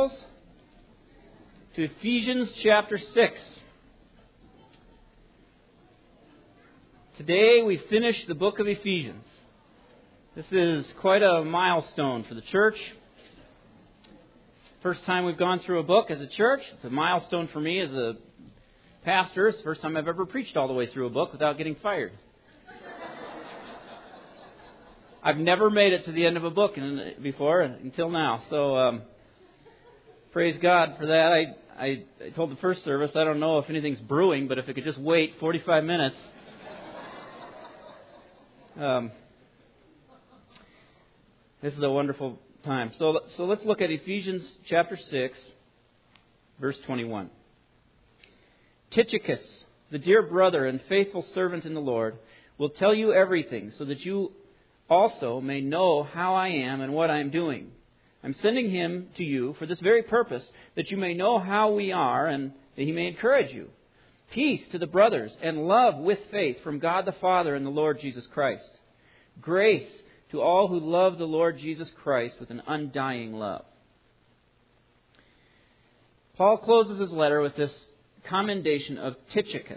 Bibles to Ephesians chapter 6. Today we finish the book of Ephesians. This is quite a milestone for the church. First time we've gone through a book as a church. It's a milestone for me as a pastor. It's the first time I've ever preached all the way through a book without getting fired. I've never made it to the end of a book before until now. So praise God for that. I told the first service, I don't know if anything's brewing, but if it could just wait 45 minutes. This is a wonderful time. So let's look at Ephesians chapter 6, verse 21. Tychicus, the dear brother and faithful servant in the Lord, will tell you everything so that you also may know how I am and what I am doing. I'm sending him to you for this very purpose, that you may know how we are and that he may encourage you. Peace to the brothers and love with faith from God the Father and the Lord Jesus Christ. Grace to all who love the Lord Jesus Christ with an undying love. Paul closes his letter with this commendation of Tychicus.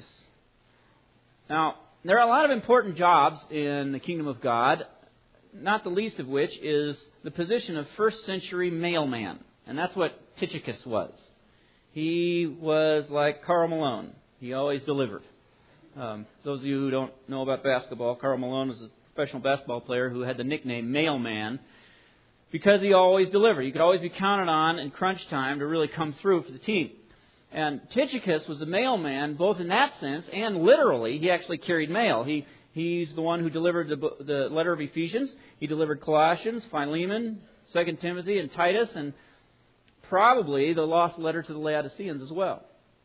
Now, there are a lot of important jobs in the kingdom of God, not the least of which is the position of first century mailman. And that's what Tychicus was. He was like Karl Malone. He always delivered. Those of you who don't know about basketball, Karl Malone was a professional basketball player who had the nickname Mailman because he always delivered. You could always be counted on in crunch time to really come through for the team. And Tychicus was a mailman both in that sense and literally. He actually carried mail. He's the one who delivered the letter of Ephesians. He delivered Colossians, Philemon, 2 Timothy, and Titus, and probably the lost letter to the Laodiceans as well.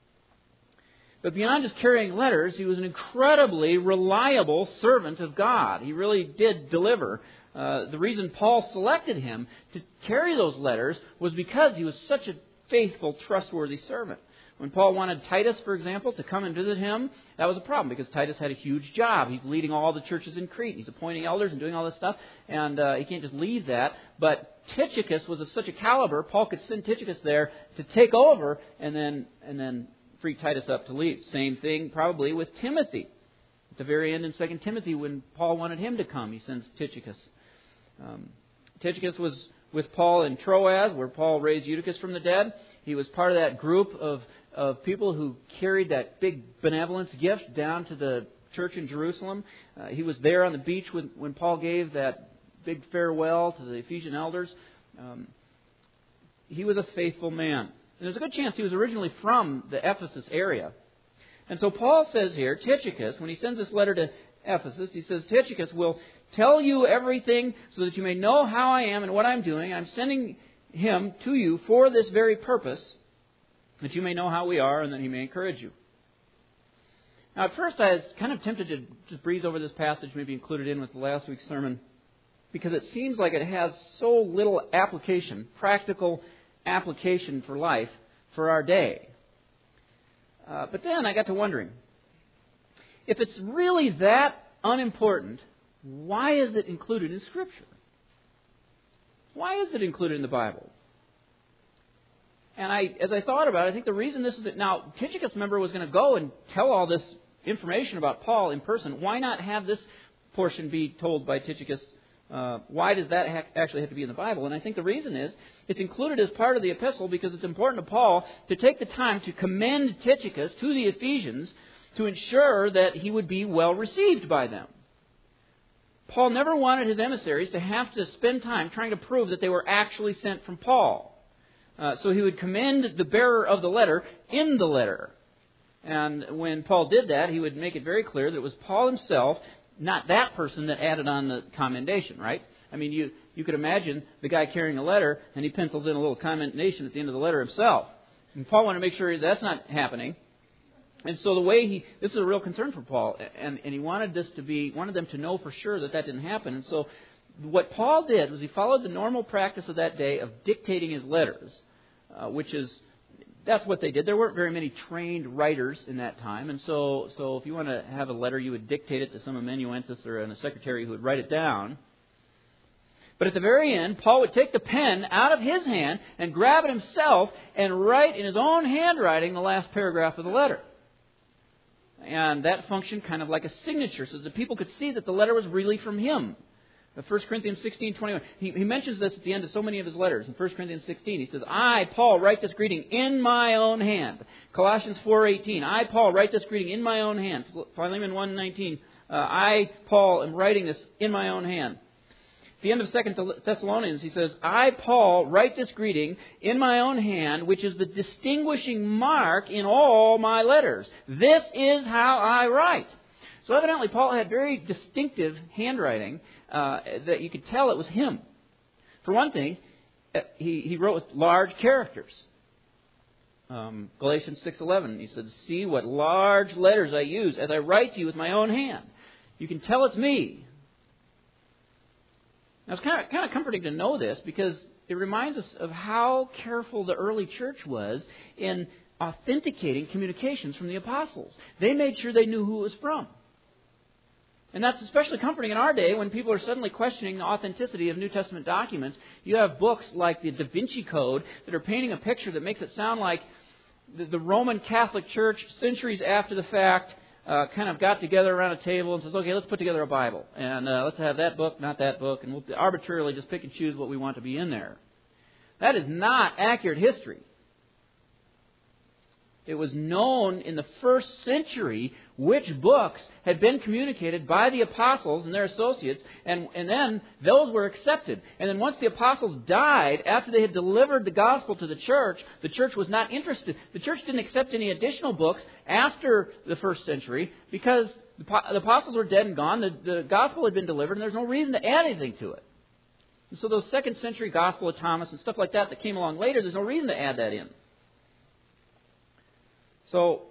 But beyond just carrying letters, he was an incredibly reliable servant of God. He really did deliver. The reason Paul selected him to carry those letters was because he was such a faithful, trustworthy servant. When Paul wanted Titus, for example, to come and visit him, that was a problem because Titus had a huge job. He's leading all the churches in Crete. He's appointing elders and doing all this stuff, and he can't just leave that. But Tychicus was of such a caliber, Paul could send Tychicus there to take over and then free Titus up to leave. Same thing probably with Timothy. At the very end in 2 Timothy, when Paul wanted him to come, he sends Tychicus. Tychicus was with Paul in Troas, where Paul raised Eutychus from the dead. He was part of that group of people who carried that big benevolence gift down to the church in Jerusalem. He was there on the beach when Paul gave that big farewell to the Ephesian elders. He was a faithful man. And there's a good chance he was originally from the Ephesus area. And so Paul says here, Tychicus, when he sends this letter to Ephesus, he says, Tychicus will tell you everything so that you may know how I am and what I'm doing. I'm sending him to you for this very purpose, that you may know how we are and that he may encourage you. Now, at first I was kind of tempted to just breeze over this passage, maybe include it in with last week's sermon, because it seems like it has so little application, practical application for life for our day. But then I got to wondering, if it's really that unimportant, why is it included in Scripture? Why is it included in the Bible? And as I thought about it, I think the reason this is it. Now, Tychicus, remember, was going to go and tell all this information about Paul in person. Why not have this portion be told by Tychicus? Why does that actually have to be in the Bible? And I think the reason is it's included as part of the epistle because it's important to Paul to take the time to commend Tychicus to the Ephesians to ensure that he would be well received by them. Paul never wanted his emissaries to have to spend time trying to prove that they were actually sent from Paul. So he would commend the bearer of the letter in the letter. And when Paul did that, he would make it very clear that it was Paul himself, not that person, that added on the commendation, right? I mean, you could imagine the guy carrying a letter and he pencils in a little commendation at the end of the letter himself. And Paul wanted to make sure that's not happening. And so this is a real concern for Paul, and he wanted them to know for sure that didn't happen. And so what Paul did was he followed the normal practice of that day of dictating his letters, that's what they did. There weren't very many trained writers in that time, and so if you want to have a letter, you would dictate it to some amanuensis or a secretary who would write it down. But at the very end, Paul would take the pen out of his hand and grab it himself and write in his own handwriting the last paragraph of the letter. And that functioned kind of like a signature so that people could see that the letter was really from him. 1 Corinthians 16:21. He mentions this at the end of so many of his letters. In 1 Corinthians 16, he says, I, Paul, write this greeting in my own hand. Colossians 4:18. I, Paul, write this greeting in my own hand. Philemon 1:19. I, Paul, am writing this in my own hand. At the end of 2 Thessalonians, he says, I, Paul, write this greeting in my own hand, which is the distinguishing mark in all my letters. This is how I write. So evidently, Paul had very distinctive handwriting that you could tell it was him. For one thing, he wrote with large characters. Galatians 6:11, he said, see what large letters I use as I write to you with my own hand. You can tell it's me. Now, it's kind of comforting to know this because it reminds us of how careful the early church was in authenticating communications from the apostles. They made sure they knew who it was from. And that's especially comforting in our day when people are suddenly questioning the authenticity of New Testament documents. You have books like the Da Vinci Code that are painting a picture that makes it sound like the Roman Catholic Church, centuries after the fact, kind of got together around a table and says, okay, let's put together a Bible. And let's have that book, not that book, and we'll arbitrarily just pick and choose what we want to be in there. That is not accurate history. It was known in the first century which books had been communicated by the apostles and their associates, and then those were accepted. And then once the apostles died, after they had delivered the gospel to the church was not interested. The church didn't accept any additional books after the first century because the apostles were dead and gone. The gospel had been delivered, and there's no reason to add anything to it. And so those second century Gospel of Thomas and stuff like that came along later, there's no reason to add that in. So,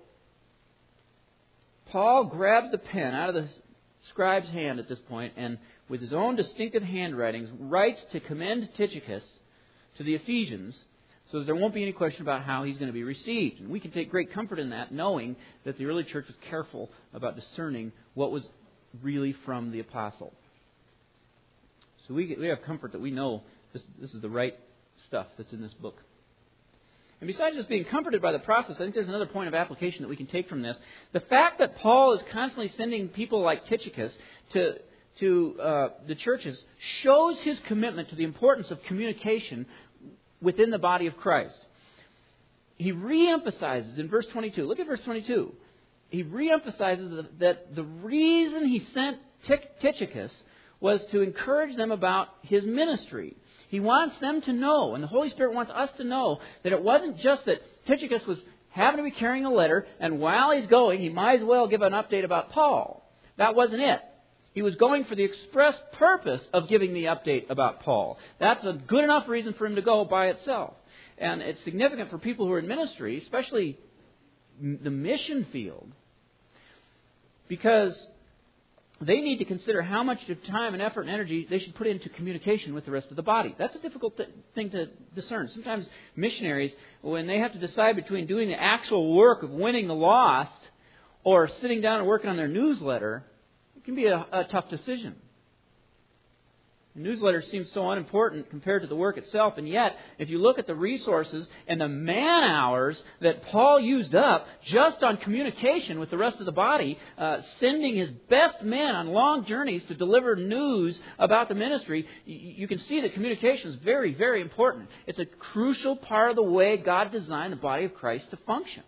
Paul grabs the pen out of the scribe's hand at this point and with his own distinctive handwritings writes to commend Tychicus to the Ephesians so that there won't be any question about how he's going to be received. And we can take great comfort in that, knowing that the early church was careful about discerning what was really from the apostle. So we have comfort that we know this is the right stuff that's in this book. And besides just being comforted by the process, I think there's another point of application that we can take from this. The fact that Paul is constantly sending people like Tychicus to the churches shows his commitment to the importance of communication within the body of Christ. He reemphasizes in verse 22. Look at verse 22. He reemphasizes that the reason he sent Tychicus was to encourage them about his ministry. He wants them to know, and the Holy Spirit wants us to know, that it wasn't just that Tychicus was happened to be carrying a letter, and while he's going, he might as well give an update about Paul. That wasn't it. He was going for the express purpose of giving the update about Paul. That's a good enough reason for him to go by itself. And it's significant for people who are in ministry, especially the mission field, because they need to consider how much time and effort and energy they should put into communication with the rest of the body. That's a difficult thing to discern. Sometimes missionaries, when they have to decide between doing the actual work of winning the lost or sitting down and working on their newsletter, it can be a tough decision. The newsletter seems so unimportant compared to the work itself, and yet, if you look at the resources and the man hours that Paul used up just on communication with the rest of the body, sending his best men on long journeys to deliver news about the ministry, you can see that communication is very, very important. It's a crucial part of the way God designed the body of Christ to function.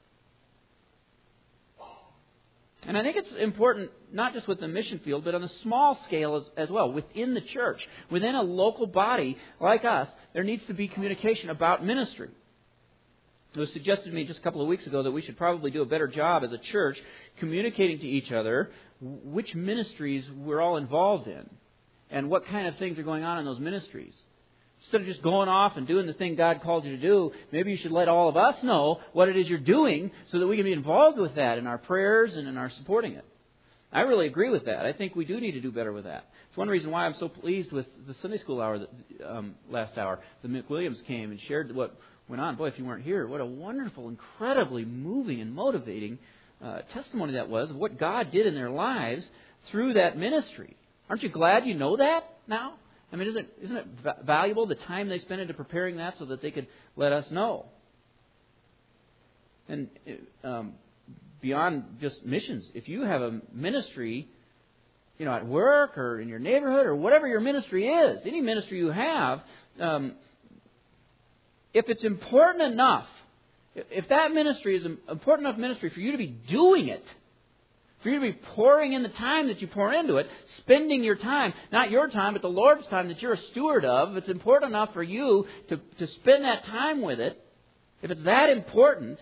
And I think it's important not just with the mission field, but on a small scale as well, within the church, within a local body like us, there needs to be communication about ministry. It was suggested to me just a couple of weeks ago that we should probably do a better job as a church communicating to each other which ministries we're all involved in and what kind of things are going on in those ministries. Instead of just going off and doing the thing God called you to do, maybe you should let all of us know what it is you're doing so that we can be involved with that in our prayers and in our supporting it. I really agree with that. I think we do need to do better with that. It's one reason why I'm so pleased with the Sunday school hour last hour. The McWilliams came and shared what went on. Boy, if you weren't here, what a wonderful, incredibly moving and motivating testimony that was of what God did in their lives through that ministry. Aren't you glad you know that now? I mean, isn't it valuable, the time they spend into preparing that so that they could let us know? And beyond just missions, if you have a ministry, at work or in your neighborhood or whatever your ministry is, any ministry you have, if it's important enough, if that ministry is an important enough ministry for you to be doing it, for you to be pouring in the time that you pour into it, spending your time, not your time, but the Lord's time that you're a steward of, if it's important enough for you to spend that time with it, if it's that important,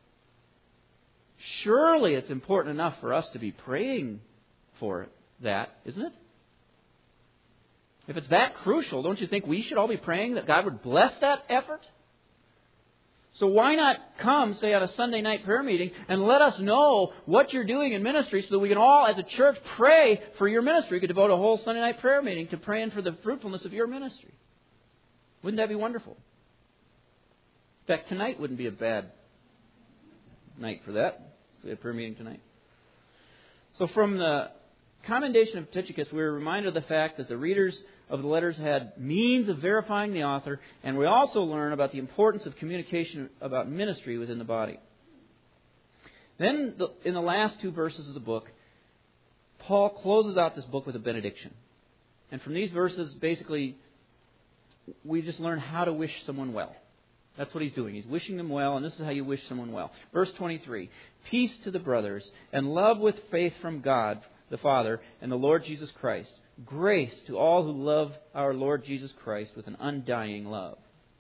surely it's important enough for us to be praying for that, isn't it? If it's that crucial, don't you think we should all be praying that God would bless that effort? So why not come, say, on a Sunday night prayer meeting and let us know what you're doing in ministry so that we can all, as a church, pray for your ministry. We could devote a whole Sunday night prayer meeting to praying for the fruitfulness of your ministry. Wouldn't that be wonderful? In fact, tonight wouldn't be a bad night for that. Say a prayer meeting tonight. So from the commendation of Tychicus, we're reminded of the fact that the readers of the letters had means of verifying the author, and we also learn about the importance of communication about ministry within the body. Then, in the last two verses of the book, Paul closes out this book with a benediction. And from these verses, basically, we just learn how to wish someone well. That's what he's doing. He's wishing them well, and this is how you wish someone well. Verse 23, peace to the brothers, and love with faith from God, the Father, and the Lord Jesus Christ. Grace to all who love our Lord Jesus Christ with an undying love.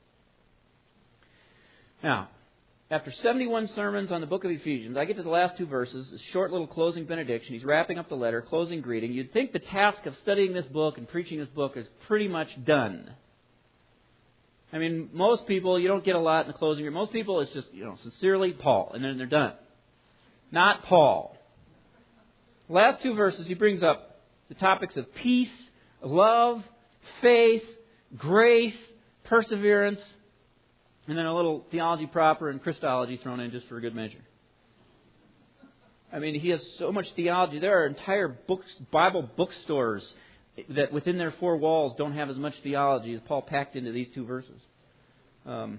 Now, after 71 sermons on the book of Ephesians, I get to the last two verses, a short little closing benediction. He's wrapping up the letter, closing greeting. You'd think the task of studying this book and preaching this book is pretty much done. I mean, most people, you don't get a lot in the closing. Most people, it's just, sincerely Paul, and then they're done. Not Paul. The last two verses, he brings up the topics of peace, love, faith, grace, perseverance, and then a little theology proper and Christology thrown in just for a good measure. I mean, he has so much theology. There are entire books, Bible bookstores that within their four walls don't have as much theology as Paul packed into these two verses. Paul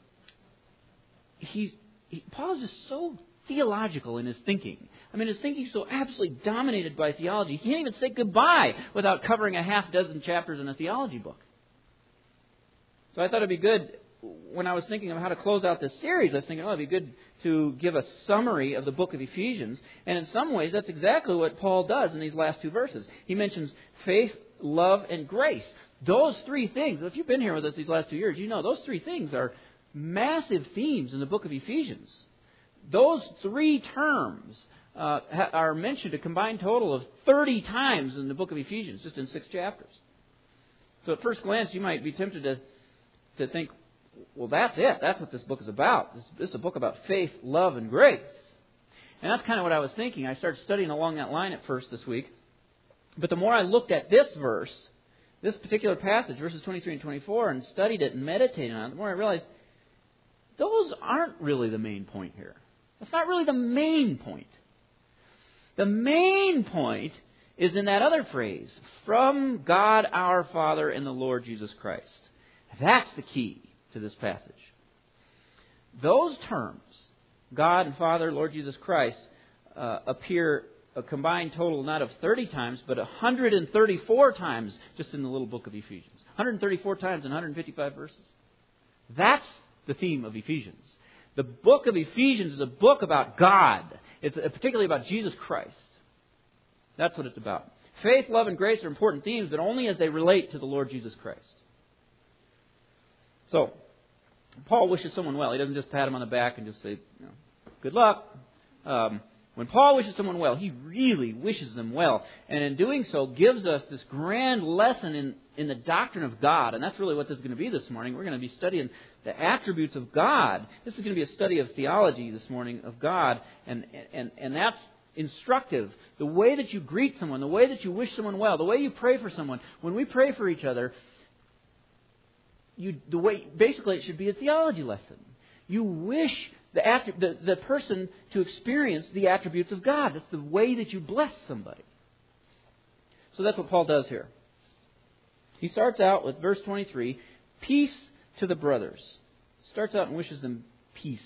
is just so theological in his thinking. I mean, his thinking is so absolutely dominated by theology. He can't even say goodbye without covering a half dozen chapters in a theology book. So I thought it'd be good, when I was thinking of how to close out this series, I was thinking, it'd be good to give a summary of the book of Ephesians. And in some ways, that's exactly what Paul does in these last two verses. He mentions faith, love, and grace. Those three things, if you've been here with us these last 2 years, you know those three things are massive themes in the book of Ephesians. Those three terms are mentioned a combined total of 30 times in the book of Ephesians, just in 6 chapters. So at first glance, you might be tempted to think, well, that's it. That's what this book is about. This is a book about faith, love, and grace. And that's kind of what I was thinking. I started studying along that line at first this week. But the more I looked at this verse, this particular passage, verses 23 and 24, and studied it and meditated on it, the more I realized those aren't really the main point here. That's not really the main point. The main point is in that other phrase, from God our Father and the Lord Jesus Christ. That's the key to this passage. Those terms, God and Father, Lord Jesus Christ, appear a combined total not of 30 times, but 134 times just in the little book of Ephesians. 134 times in 155 verses. That's the theme of Ephesians. The book of Ephesians is a book about God. It's particularly about Jesus Christ. That's what it's about. Faith, love, and grace are important themes, but only as they relate to the Lord Jesus Christ. So, Paul wishes someone well. He doesn't just pat him on the back and just say, good luck. When Paul wishes someone well, he really wishes them well. And in doing so, gives us this grand lesson in the doctrine of God. And that's really what this is going to be this morning. We're going to be studying the attributes of God. This is going to be a study of theology this morning of God. And that's instructive. The way that you greet someone, the way that you wish someone well, the way you pray for someone. When we pray for each other, basically it should be a theology lesson. You wish the person to experience the attributes of God. That's the way that you bless somebody. So that's what Paul does here. He starts out with verse 23, peace to the brothers. Starts out and wishes them peace.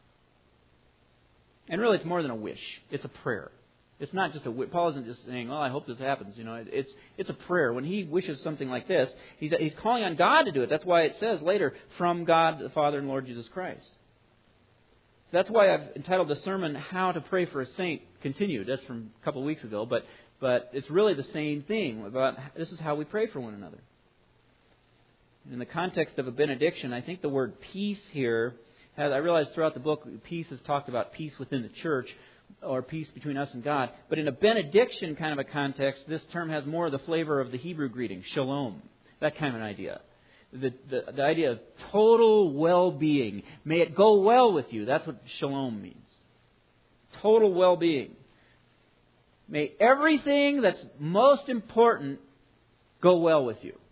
And really it's more than a wish. It's a prayer. It's not just a wish. Paul isn't just saying, I hope this happens. It's a prayer. When he wishes something like this, he's calling on God to do it. That's why it says later, from God the Father and Lord Jesus Christ. So that's why I've entitled the sermon, How to Pray for a Saint Continued. That's from a couple of weeks ago. But it's really the same thing. This is how we pray for one another. In the context of a benediction, I think the word peace here, I realize throughout the book, peace is talked about peace within the church, or peace between us and God. But in a benediction kind of a context, this term has more of the flavor of the Hebrew greeting, shalom, that kind of an idea. The idea of total well-being. May it go well with you. That's what shalom means. Total well-being. May everything that's most important go well with you.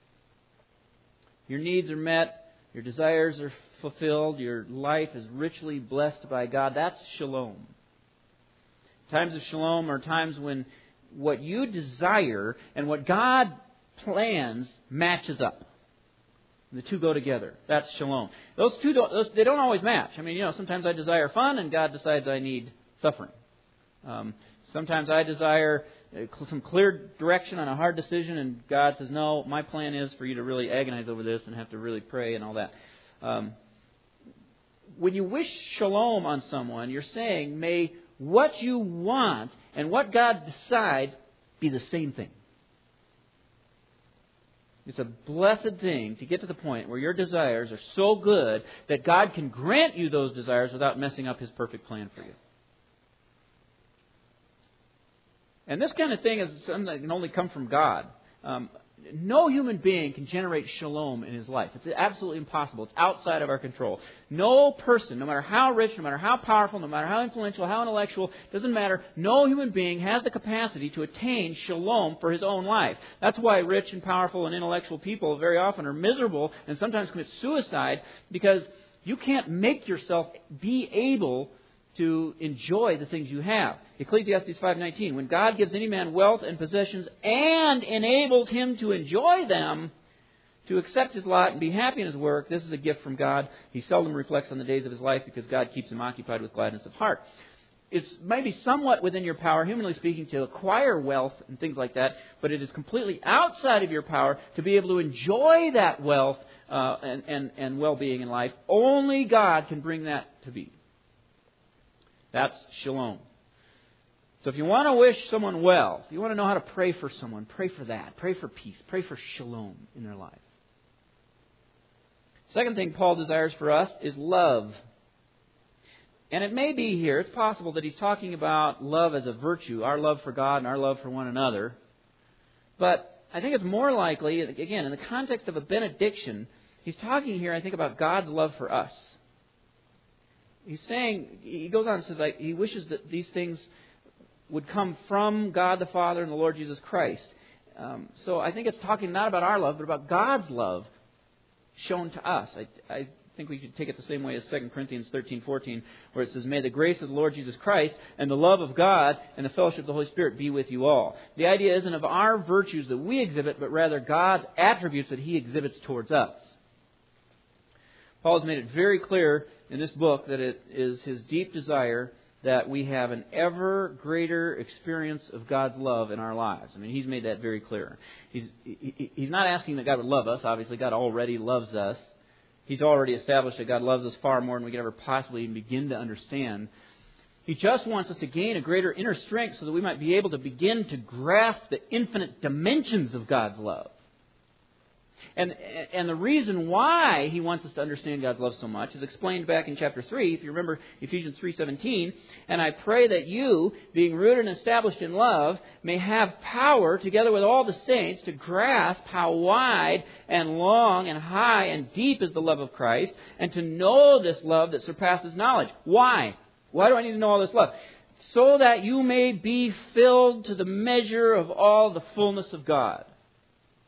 Your needs are met. Your desires are fulfilled. Your life is richly blessed by God. That's shalom. Times of shalom are times when what you desire and what God plans matches up. The two go together. That's shalom. Those two they don't always match. Sometimes I desire fun and God decides I need suffering. Sometimes I desire some clear direction on a hard decision and God says, no, my plan is for you to really agonize over this and have to really pray and all that. When you wish shalom on someone, you're saying, may what you want and what God decides be the same thing. It's a blessed thing to get to the point where your desires are so good that God can grant you those desires without messing up His perfect plan for you. And this kind of thing is something that can only come from God. No human being can generate shalom in his life. It's absolutely impossible. It's outside of our control. No person, no matter how rich, no matter how powerful, no matter how influential, how intellectual, doesn't matter. No human being has the capacity to attain shalom for his own life. That's why rich and powerful and intellectual people very often are miserable and sometimes commit suicide, because you can't make yourself be able to enjoy the things you have. Ecclesiastes 5:19, when God gives any man wealth and possessions and enables him to enjoy them, to accept his lot and be happy in his work, this is a gift from God. He seldom reflects on the days of his life because God keeps him occupied with gladness of heart. It's maybe somewhat within your power, humanly speaking, to acquire wealth and things like that, but it is completely outside of your power to be able to enjoy that wealth and well-being in life. Only God can bring that to be. That's shalom. So if you want to wish someone well, if you want to know how to pray for someone, pray for that. Pray for peace. Pray for shalom in their life. Second thing Paul desires for us is love. And it may be here, it's possible that he's talking about love as a virtue, our love for God and our love for one another. But I think it's more likely, again, in the context of a benediction, he's talking here, I think, about God's love for us. He's saying, he goes on and says, he wishes that these things would come from God the Father and the Lord Jesus Christ. So I think it's talking not about our love, but about God's love shown to us. I think we could take it the same way as 2 Corinthians 13:14, where it says, may the grace of the Lord Jesus Christ and the love of God and the fellowship of the Holy Spirit be with you all. The idea isn't of our virtues that we exhibit, but rather God's attributes that He exhibits towards us. Paul has made it very clear in this book that it is his deep desire that we have an ever greater experience of God's love in our lives. I mean, he's made that very clear. He's not asking that God would love us. Obviously, God already loves us. He's already established that God loves us far more than we can ever possibly even begin to understand. He just wants us to gain a greater inner strength so that we might be able to begin to grasp the infinite dimensions of God's love. And the reason why he wants us to understand God's love so much is explained back in chapter 3. If you remember Ephesians 3:17, and I pray that you, being rooted and established in love, may have power, together with all the saints, to grasp how wide and long and high and deep is the love of Christ, and to know this love that surpasses knowledge. Why? Why do I need to know all this love? So that you may be filled to the measure of all the fullness of God.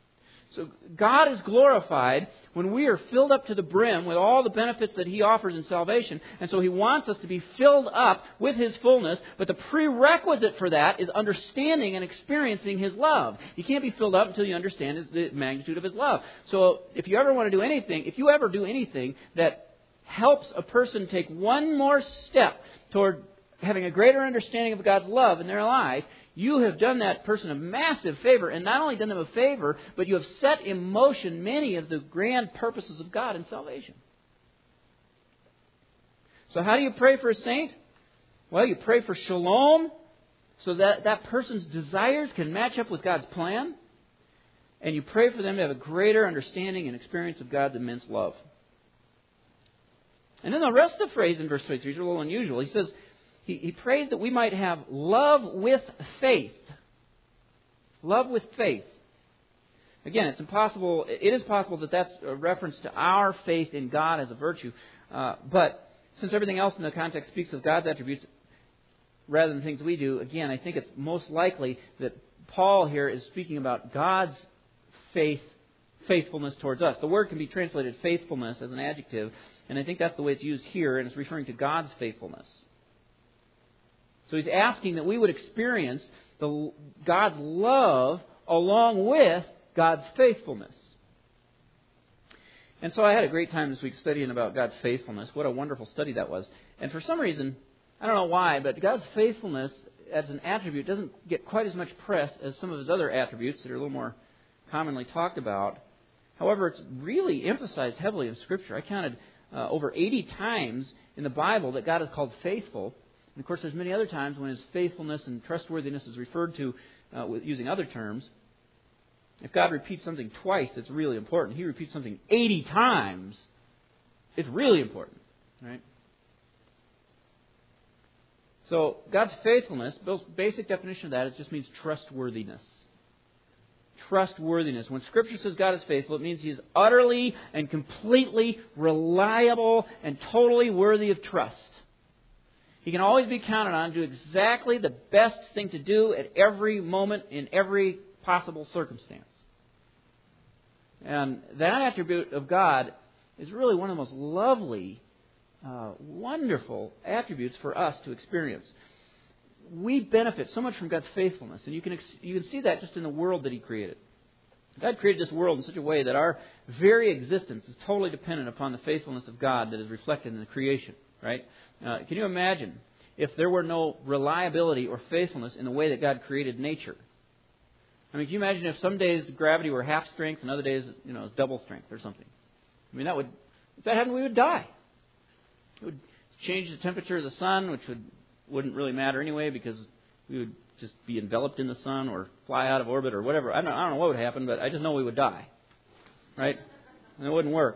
So God is glorified when we are filled up to the brim with all the benefits that He offers in salvation. And so He wants us to be filled up with His fullness. But the prerequisite for that is understanding and experiencing His love. You can't be filled up until you understand the magnitude of His love. So if you ever want to do anything, if you ever do anything that helps a person take one more step toward having a greater understanding of God's love in their life, you have done that person a massive favor, and not only done them a favor, but you have set in motion many of the grand purposes of God in salvation. So how do you pray for a saint? Well, you pray for shalom, so that that person's desires can match up with God's plan, and you pray for them to have a greater understanding and experience of God's immense love. And then the rest of the phrase in verse 23 is a little unusual. He says, He prays that we might have love with faith. Love with faith. Again, it is possible that that's a reference to our faith in God as a virtue. But since everything else in the context speaks of God's attributes rather than things we do, again, I think it's most likely that Paul here is speaking about God's faithfulness towards us. The word can be translated faithfulness as an adjective, and I think that's the way it's used here, and it's referring to God's faithfulness. So he's asking that we would experience God's love along with God's faithfulness. And so I had a great time this week studying about God's faithfulness. What a wonderful study that was. And for some reason, I don't know why, but God's faithfulness as an attribute doesn't get quite as much press as some of His other attributes that are a little more commonly talked about. However, it's really emphasized heavily in Scripture. I counted over 80 times in the Bible that God is called faithful. And of course, there's many other times when His faithfulness and trustworthiness is referred to using other terms. If God repeats something twice, it's really important. He repeats something 80 times, it's really important, right? So God's faithfulness, Bill's basic definition of that, it just means trustworthiness. Trustworthiness. When Scripture says God is faithful, it means He is utterly and completely reliable and totally worthy of trust. He can always be counted on to do exactly the best thing to do at every moment in every possible circumstance. And that attribute of God is really one of the most lovely, wonderful attributes for us to experience. We benefit so much from God's faithfulness, and you can see that just in the world that He created. God created this world in such a way that our very existence is totally dependent upon the faithfulness of God that is reflected in the creation. Right? Can you imagine if there were no reliability or faithfulness in the way that God created nature? I mean, can you imagine if some days gravity were half strength and other days, it's double strength or something? I mean, if that happened, we would die. It would change the temperature of the sun, which wouldn't really matter anyway because we would just be enveloped in the sun or fly out of orbit or whatever. I don't know what would happen, but I just know we would die. Right? And it wouldn't work.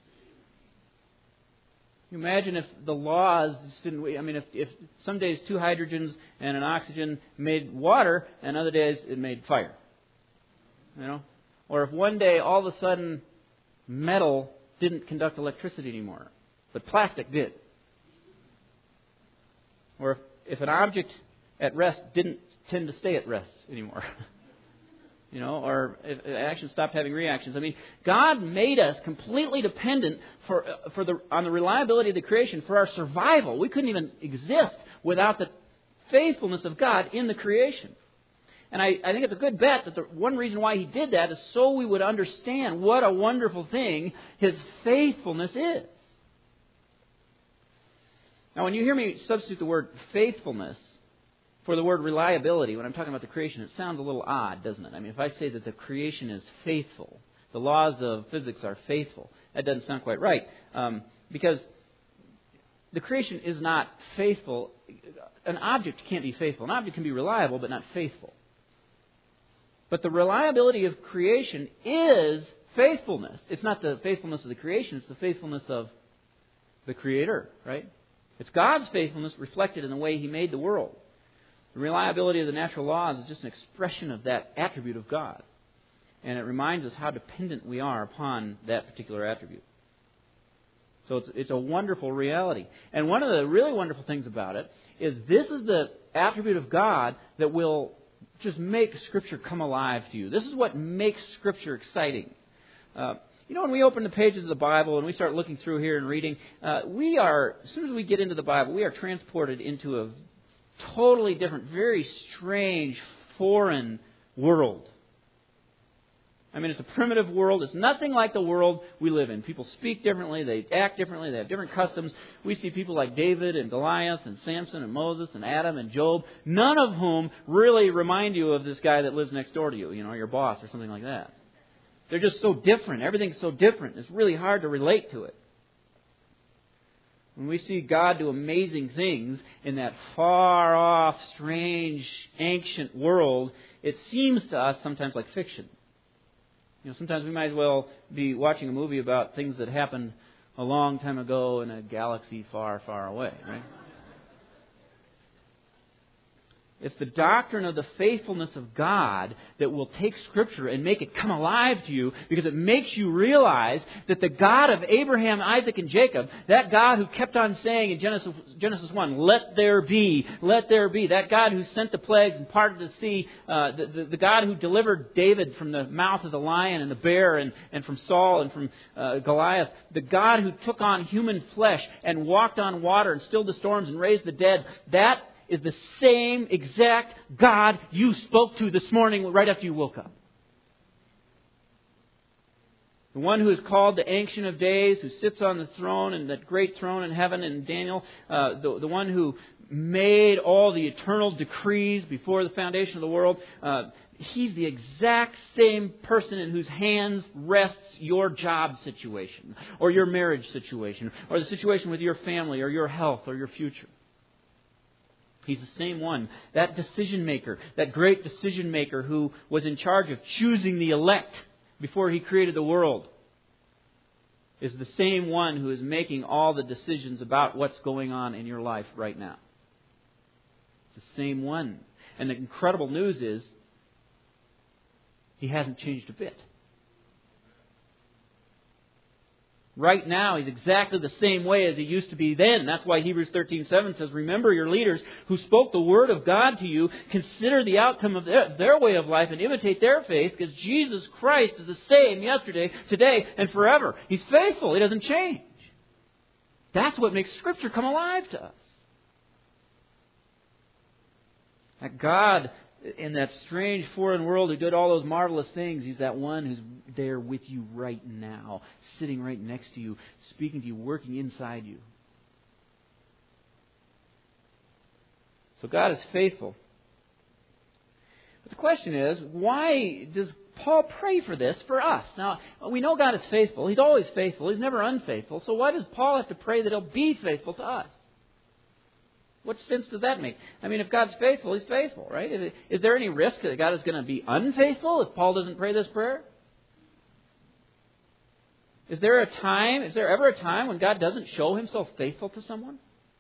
Can you imagine if the laws just didn't... I mean, if some days 2 hydrogens and an oxygen made water and other days it made fire. Or if one day all of a sudden metal didn't conduct electricity anymore, but plastic did. Or if an object at rest didn't tend to stay at rest anymore. Or if action stopped having reactions. I mean, God made us completely dependent on the reliability of the creation for our survival. We couldn't even exist without the faithfulness of God in the creation. And I think it's a good bet that the one reason why He did that is so we would understand what a wonderful thing His faithfulness is. Now, when you hear me substitute the word faithfulness for the word reliability, when I'm talking about the creation, it sounds a little odd, doesn't it? I mean, if I say that the creation is faithful, the laws of physics are faithful, that doesn't sound quite right. Because the creation is not faithful. An object can't be faithful. An object can be reliable, but not faithful. But the reliability of creation is faithfulness. It's not the faithfulness of the creation, it's the faithfulness of the Creator, right? It's God's faithfulness reflected in the way He made the world. The reliability of the natural laws is just an expression of that attribute of God. And it reminds us how dependent we are upon that particular attribute. So it's a wonderful reality. And one of the really wonderful things about it is this is the attribute of God that will just make Scripture come alive to you. This is what makes Scripture exciting. When we open the pages of the Bible and we start looking through here and reading, as soon as we get into the Bible, we are transported into a totally different, very strange, foreign world. I mean, it's a primitive world. It's nothing like the world we live in. People speak differently. They act differently. They have different customs. We see people like David and Goliath and Samson and Moses and Adam and Job, none of whom really remind you of this guy that lives next door to you, your boss or something like that. They're just so different. Everything's so different. It's really hard to relate to it. When we see God do amazing things in that far-off, strange, ancient world, it seems to us sometimes like fiction. Sometimes we might as well be watching a movie about things that happened a long time ago in a galaxy far, far away, right? It's the doctrine of the faithfulness of God that will take Scripture and make it come alive to you, because it makes you realize that the God of Abraham, Isaac, and Jacob, that God who kept on saying in Genesis 1, let there be, that God who sent the plagues and parted the sea, the God who delivered David from the mouth of the lion and the bear and from Saul and from Goliath, the God who took on human flesh and walked on water and stilled the storms and raised the dead, that is the same exact God you spoke to this morning right after you woke up. The one who is called the Ancient of Days, who sits on the throne, and that great throne in heaven in Daniel, the one who made all the eternal decrees before the foundation of the world, He's the exact same person in whose hands rests your job situation, or your marriage situation, or the situation with your family, or your health, or your future. He's the same one. That decision maker, that great decision maker who was in charge of choosing the elect before He created the world, is the same one who is making all the decisions about what's going on in your life right now. It's the same one. And the incredible news is, He hasn't changed a bit. Right now, He's exactly the same way as He used to be then. That's why Hebrews 13:7 says, remember your leaders who spoke the Word of God to you. Consider the outcome of their way of life and imitate their faith, because Jesus Christ is the same yesterday, today, and forever. He's faithful. He doesn't change. That's what makes Scripture come alive to us. That God, in that strange foreign world who did all those marvelous things, He's that one who's there with you right now, sitting right next to you, speaking to you, working inside you. So God is faithful. But the question is, why does Paul pray for this for us? Now, we know God is faithful. He's always faithful. He's never unfaithful. So why does Paul have to pray that He'll be faithful to us? What sense does that make? I mean, if God's faithful, He's faithful, right? Is there any risk that God is going to be unfaithful if Paul doesn't pray this prayer? Is there ever a time when God doesn't show Himself faithful to someone?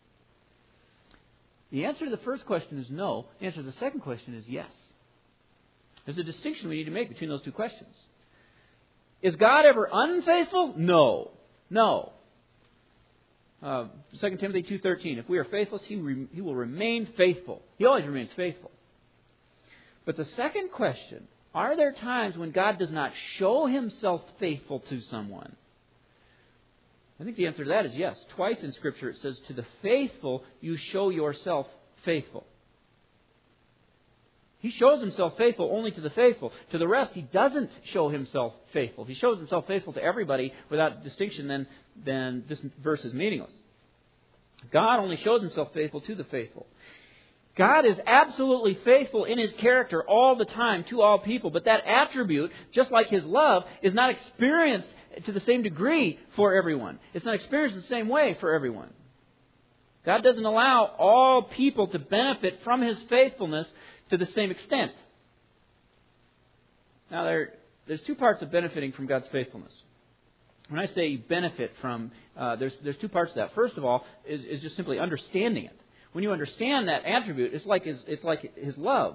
The answer to the first question is no. The answer to the second question is yes. There's a distinction we need to make between those two questions. Is God ever unfaithful? No. 2 Timothy 2:13, if we are faithless, He will remain faithful. He always remains faithful. But the second question, are there times when God does not show Himself faithful to someone? I think the answer to that is yes. Twice in Scripture it says, to the faithful you show yourself faithful. He shows Himself faithful only to the faithful. To the rest, He doesn't show Himself faithful. If He shows Himself faithful to everybody without distinction, then this verse is meaningless. God only shows Himself faithful to the faithful. God is absolutely faithful in His character all the time to all people. But that attribute, just like His love, is not experienced to the same degree for everyone. It's not experienced the same way for everyone. God doesn't allow all people to benefit from His faithfulness to the same extent. Now, there's two parts of benefiting from God's faithfulness. When I say benefit from, there's two parts to that. First of all, is just simply understanding it. When you understand that attribute, it's like His love.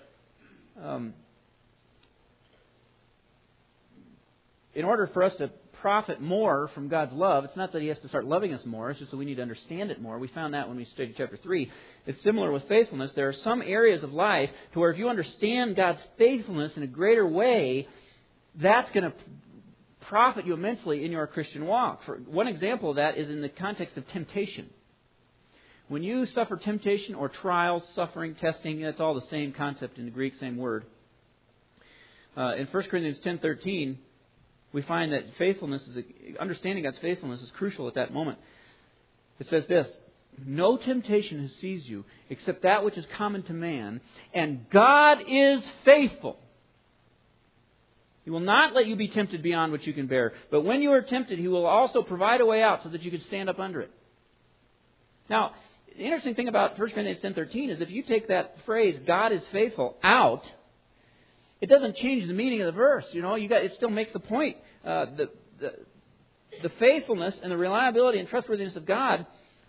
In order for us to profit more from God's love. It's not that He has to start loving us more. It's just that we need to understand it more. We found that when we studied chapter 3. It's similar with faithfulness. There are some areas of life to where if you understand God's faithfulness in a greater way, that's going to profit you immensely in your Christian walk. For one example of that is in the context of temptation. When you suffer temptation or trials, suffering, testing, that's all the same concept in the Greek, same word. In 1 Corinthians 10:13, we find that understanding God's faithfulness is crucial at that moment. It says this, "No temptation has seized you except that which is common to man, and God is faithful. He will not let you be tempted beyond what you can bear. But when you are tempted, He will also provide a way out so that you can stand up under it." Now, the interesting thing about 1 Corinthians 10:13 is if you take that phrase, "God is faithful," out, it doesn't change the meaning of the verse. It still makes the point. The faithfulness and the reliability and trustworthiness of God,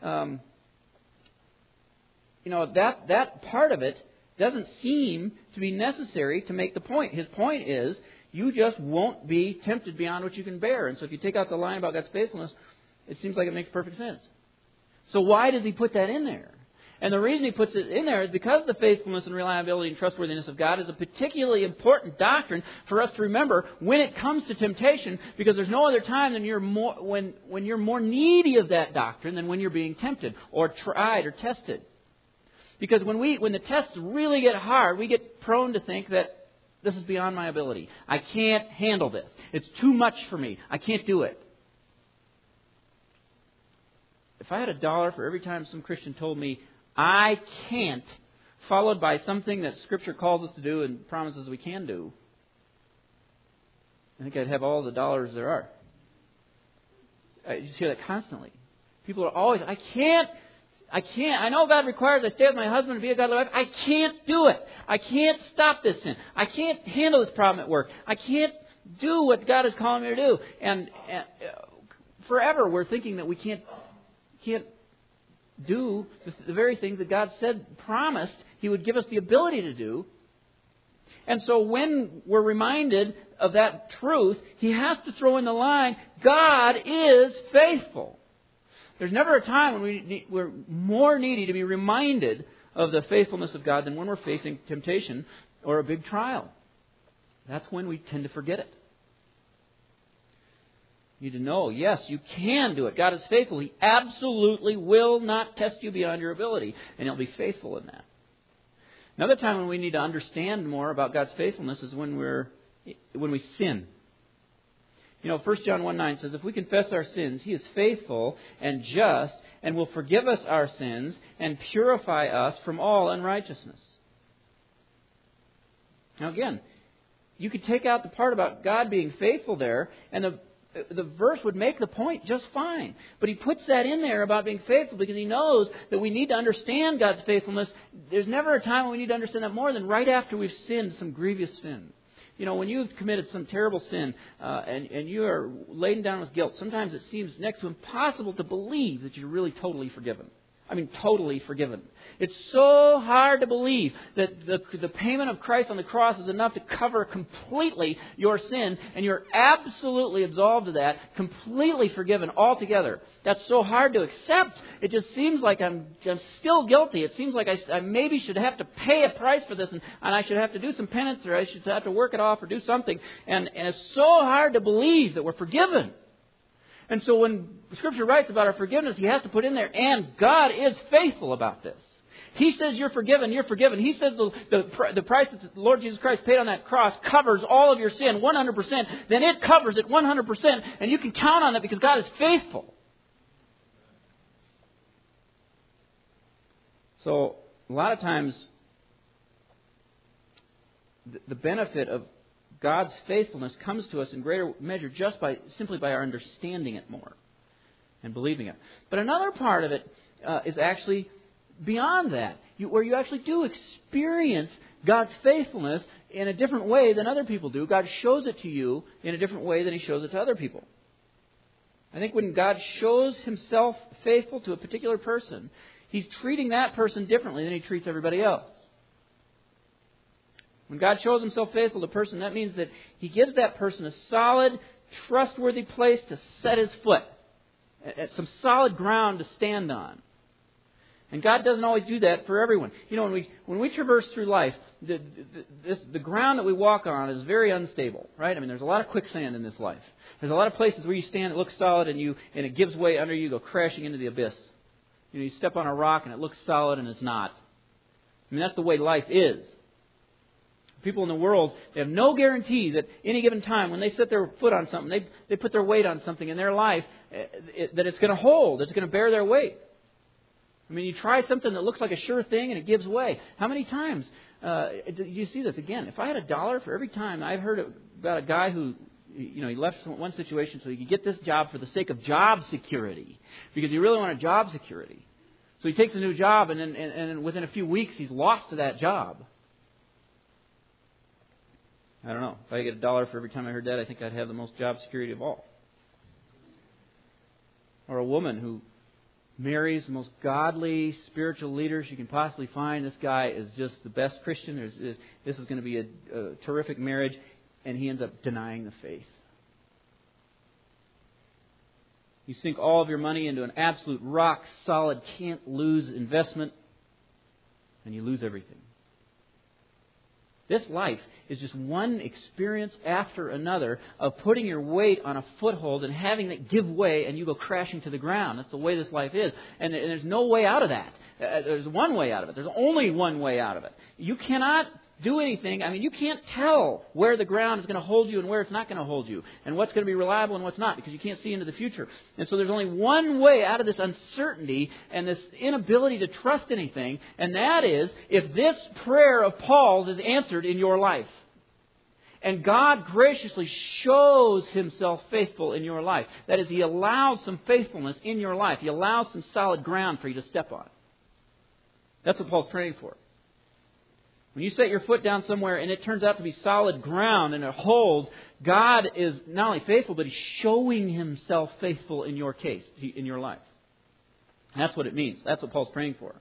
that part of it doesn't seem to be necessary to make the point. His point is, you just won't be tempted beyond what you can bear. And so if you take out the line about God's faithfulness, it seems like it makes perfect sense. So why does He put that in there? And the reason He puts it in there is because the faithfulness and reliability and trustworthiness of God is a particularly important doctrine for us to remember when it comes to temptation, because there's no other time than when you're more needy of that doctrine than when you're being tempted or tried or tested. Because when the tests really get hard, we get prone to think that this is beyond my ability. I can't handle this. It's too much for me. I can't do it. If I had $1 for every time some Christian told me, "I can't," followed by something that Scripture calls us to do and promises we can do, I think I'd have all the dollars there are. I just hear that constantly. People are always, I can't. I know God requires I stay with my husband and be a godly wife. I can't do it. I can't stop this sin. I can't handle this problem at work. I can't do what God is calling me to do. And forever we're thinking that we can't do the very things that God promised He would give us the ability to do. And so when we're reminded of that truth, He has to throw in the line, God is faithful. There's never a time when we're more needy to be reminded of the faithfulness of God than when we're facing temptation or a big trial. That's when we tend to forget it. You need to know, yes, you can do it. God is faithful. He absolutely will not test you beyond your ability, and He'll be faithful in that. Another time when we need to understand more about God's faithfulness is when we sin. 1 John 1:9 says, "If we confess our sins, He is faithful and just and will forgive us our sins and purify us from all unrighteousness." Now again, you could take out the part about God being faithful there, and the verse would make the point just fine. But He puts that in there about being faithful because He knows that we need to understand God's faithfulness. There's never a time when we need to understand that more than right after we've sinned some grievous sin. When you've committed some terrible sin and you are laden down with guilt, sometimes it seems next to impossible to believe that you're really totally forgiven. I mean, totally forgiven. It's so hard to believe that the payment of Christ on the cross is enough to cover completely your sin, and you're absolutely absolved of that, completely forgiven altogether. That's so hard to accept. It just seems like I'm still guilty. It seems like I maybe should have to pay a price for this, and I should have to do some penance, or I should have to work it off or do something. And it's so hard to believe that we're forgiven. And so when Scripture writes about our forgiveness, He has to put in there, and God is faithful about this. He says you're forgiven, you're forgiven. He says the price that the Lord Jesus Christ paid on that cross covers all of your sin 100%. Then it covers it 100%, and you can count on it because God is faithful. So a lot of times the benefit of God's faithfulness comes to us in greater measure just simply by our understanding it more and believing it. But another part of it is actually beyond that, where you actually do experience God's faithfulness in a different way than other people do. God shows it to you in a different way than He shows it to other people. I think when God shows Himself faithful to a particular person, He's treating that person differently than He treats everybody else. When God shows Himself faithful to a person, that means that He gives that person a solid trustworthy place to set his foot, at some solid ground to stand on. And God doesn't always do that for everyone. You know, when we traverse through life, the ground that we walk on is very unstable, right? I mean, there's a lot of quicksand in this life. There's a lot of places where you stand, it looks solid, and it gives way under you, go crashing into the abyss. You know, you step on a rock and it looks solid and it's not. I mean, that's the way life is. People in the world, they have no guarantee that any given time, when they set their foot on something, they put their weight on something in their life, that it's going to hold, it's going to bear their weight. I mean, you try something that looks like a sure thing and it gives way. How many times do you see this? Again, if I had $1 for every time, I've heard about a guy who, you know, he left one situation so he could get this job for the sake of job security, because he really wanted job security. So he takes a new job, and then within a few weeks he's lost to that job. I don't know. If I get $1 for every time I heard that, I think I'd have the most job security of all. Or a woman who marries the most godly spiritual leader she can possibly find. This guy is just the best Christian. This is going to be a terrific marriage, and he ends up denying the faith. You sink all of your money into an absolute rock-solid, can't-lose investment, and you lose everything. This life is just one experience after another of putting your weight on a foothold and having it give way and you go crashing to the ground. That's the way this life is. And there's no way out of that. There's one way out of it. There's only one way out of it. You cannot do anything. I mean, you can't tell where the ground is going to hold you and where it's not going to hold you, and what's going to be reliable and what's not, because you can't see into the future. And so there's only one way out of this uncertainty and this inability to trust anything, and that is if this prayer of Paul's is answered in your life. And God graciously shows Himself faithful in your life. That is, He allows some faithfulness in your life. He allows some solid ground for you to step on. That's what Paul's praying for. When you set your foot down somewhere and it turns out to be solid ground and it holds, God is not only faithful, but He's showing Himself faithful in your case, in your life. That's what it means. That's what Paul's praying for.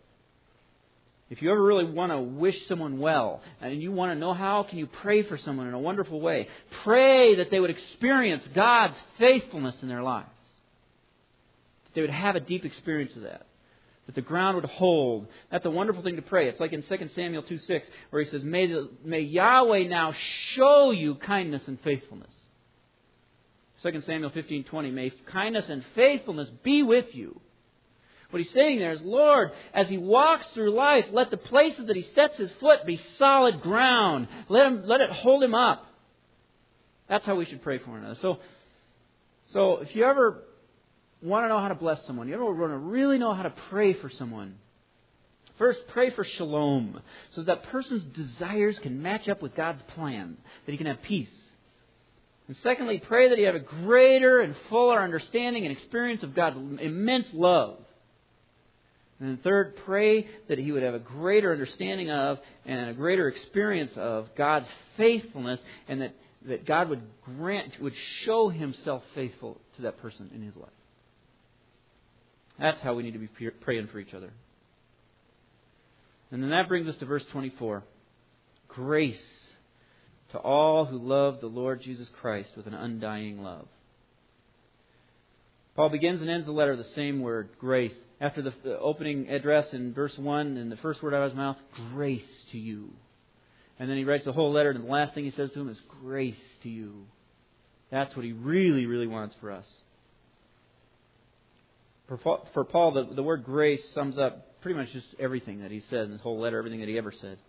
If you ever really want to wish someone well, and you want to know how can you pray for someone in a wonderful way, pray that they would experience God's faithfulness in their lives. That they would have a deep experience of that. That the ground would hold. That's a wonderful thing to pray. It's like in 2 Samuel 2:6, where he says, May Yahweh now show you kindness and faithfulness. 2 Samuel 15:20, May kindness and faithfulness be with you. What he's saying there is, Lord, as he walks through life, let the places that he sets his foot be solid ground. Let it hold him up. That's how we should pray for one another. So if you ever want to know how to bless someone, you ever want to really know how to pray for someone, first pray for shalom, so that person's desires can match up with God's plan, that he can have peace. And secondly, pray that he have a greater and fuller understanding and experience of God's immense love. And then third, pray that he would have a greater understanding of and a greater experience of God's faithfulness, and that God would show Himself faithful to that person in his life. That's how we need to be praying for each other. And then that brings us to verse 24. Grace to all who love the Lord Jesus Christ with an undying love. Paul begins and ends the letter with the same word, grace. After the opening address in verse 1, and the first word out of his mouth, grace to you. And then he writes the whole letter, and the last thing he says to him is grace to you. That's what he really, really wants for us. For Paul, the word grace sums up pretty much just everything that he said in this whole letter, everything that he ever said.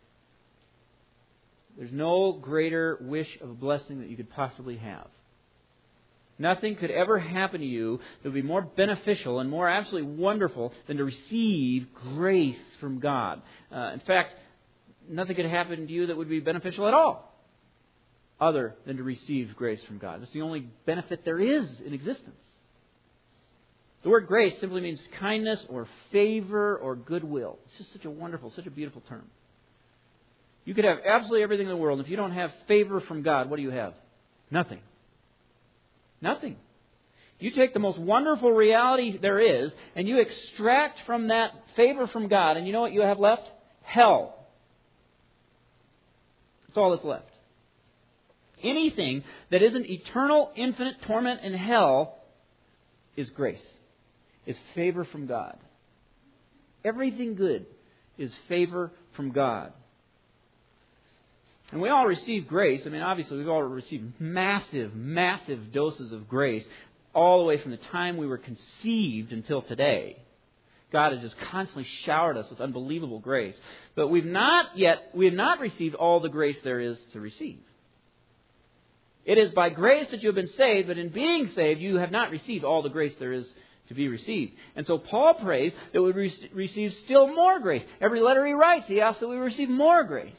There's no greater wish of a blessing that you could possibly have. Nothing could ever happen to you that would be more beneficial and more absolutely wonderful than to receive grace from God. In fact, nothing could happen to you that would be beneficial at all other than to receive grace from God. That's the only benefit there is in existence. The word grace simply means kindness or favor or goodwill. It's just such a wonderful, such a beautiful term. You could have absolutely everything in the world. If you don't have favor from God, what do you have? Nothing. Nothing. You take the most wonderful reality there is, and you extract from that favor from God, and you know what you have left? Hell. That's all that's left. anything that isn't eternal, infinite torment in hell is grace, is favor from God. Everything good is favor from God. And we all receive grace. I mean, obviously, we've all received massive, massive doses of grace all the way from the time we were conceived until today. God has just constantly showered us with unbelievable grace. But we have not received all the grace there is to receive. It is by grace that you have been saved, but in being saved, you have not received all the grace there is to be received. And so Paul prays that we receive still more grace. Every letter he writes, he asks that we receive more grace.